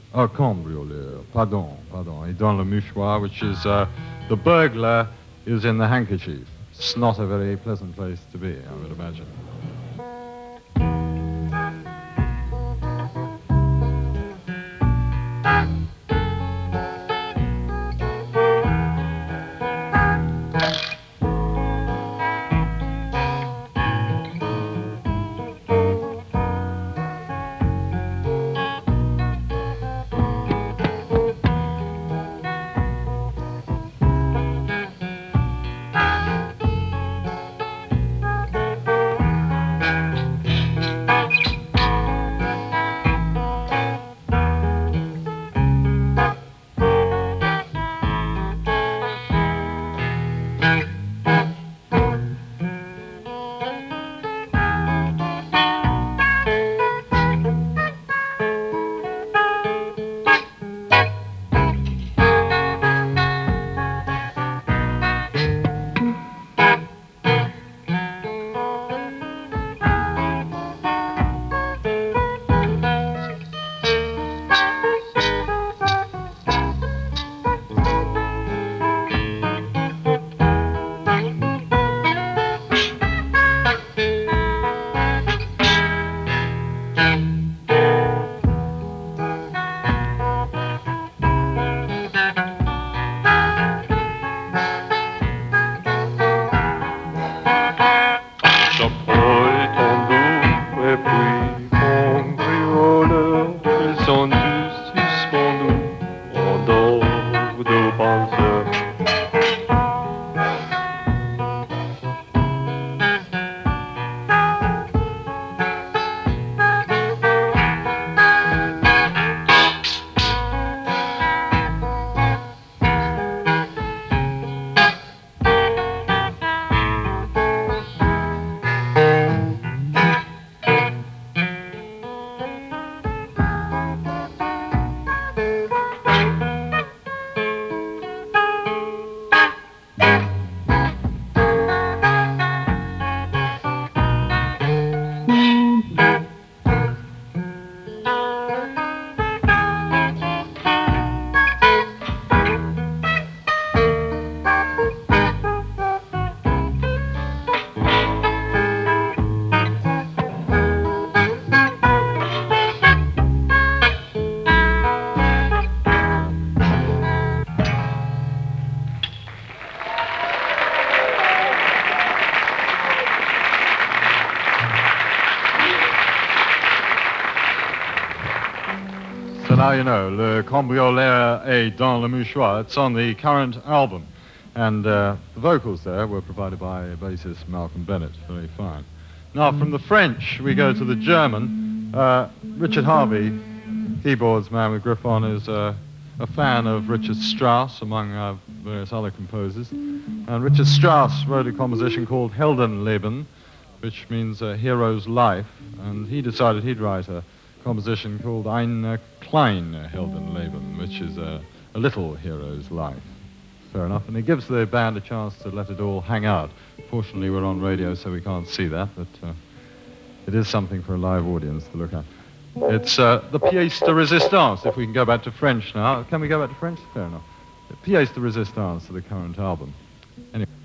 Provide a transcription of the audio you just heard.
Oh, cambrioleur. Pardon. Et dans le mouchoir, which is the burglar is in the handkerchief. It's not a very pleasant place to be, I would imagine. So now you know, Le Cambrioleur et dans le mouchoir. It's on the current album. And the vocals there were provided by bassist Malcolm Bennett. Very fine. Now, from the French, we go to the German. Richard Harvey, keyboards man with Griffon, is a fan of Richard Strauss, among various other composers. And Richard Strauss wrote a composition called Heldenleben, which means a hero's life. And he decided he'd write a composition called Ein klein Heldenleben, which is a little hero's life. Fair enough. And it gives the band a chance to let it all hang out. Fortunately, we're on radio, so we can't see that, but it is something for a live audience to look at. It's the pièce de résistance, if we can go back to French now. Can we go back to French? Fair enough. The pièce de résistance to the current album. Anyway.